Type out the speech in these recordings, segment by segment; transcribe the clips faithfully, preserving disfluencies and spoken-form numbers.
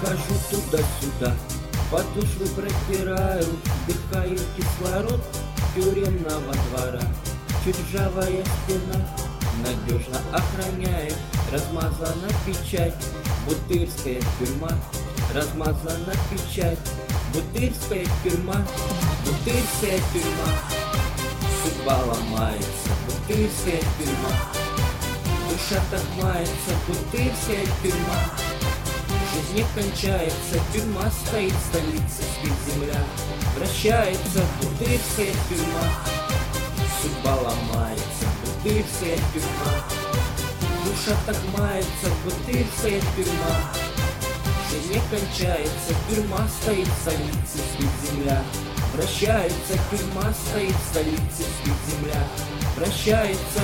хожу туда-сюда, подошвы протираю, вдыхаю кислород тюремного двора. Чуть ржавая стена надежно охраняет, размазана печать, бутырская тюрьма, размазана печать, бутырская тюрьма, бутырская тюрьма. Судьба ломается, бутырская тюрьма, душа так мается, бутырская тюрьма. Жизнь не кончается, тюрьма стоит, столица спит, земля вращается, бутырская тюрьма. Судьба ломается, бутырская тюрьма, душа так мается, бутырская тюрьма. Жизнь не кончается, тюрьма стоит, столица спит, земля вращается, тюрьма стоит, столица спит, земля вращается.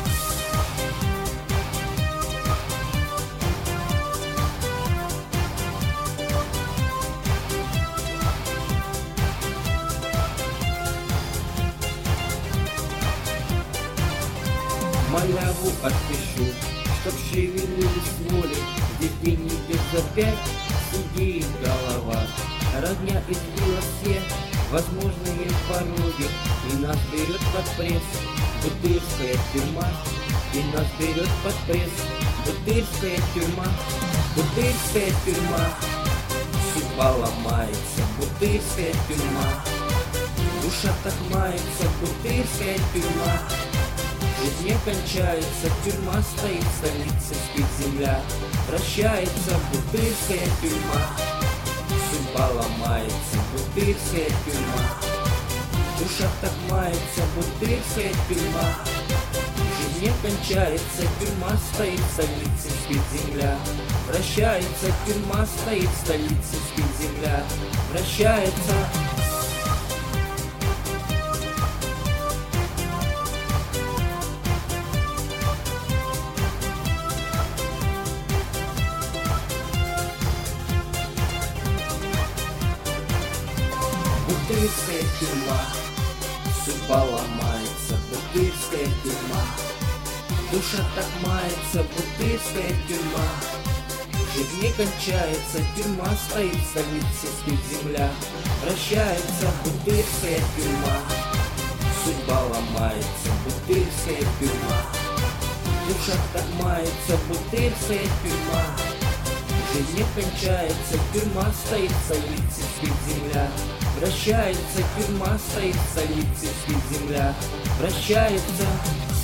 Маляву отпишу, чтоб шевелились воли, детей не бьет за пять, сидит голова. Родня избила все возможные пороги, и нас берет под пресс бутырская тюрьма, и нас берет под пресс бутырская тюрьма, бутырская тюрьма. Судьба ломается, бутырская тюрьма, душа так мается, бутырская тюрьма. Жизнь не кончается, тюрьма стоит, столица спит, земля вращается, бутырская тюрьма. Судьба ломается, бутырская тюрьма, душа так мается, бутырская тюрьма. Жизнь не кончается, тюрьма стоит, столица спит, земля вращается, тюрьма стоит, столица спит, земля вращается. Бутырская тюрьма, судьба ломается, бутырская тюрьма, душа так мается, бутырская тюрьма. Жизнь не кончается, тюрьма стоит, столица спит, земля вращается, бутырская тюрьма. Судьба ломается, бутырская тюрьма, душа так мается, бутырская тюрьма. Жизнь не кончается, тюрьма стоит, столица спит, земля вращается, тюрьма стоит, столица спит, земля вращается.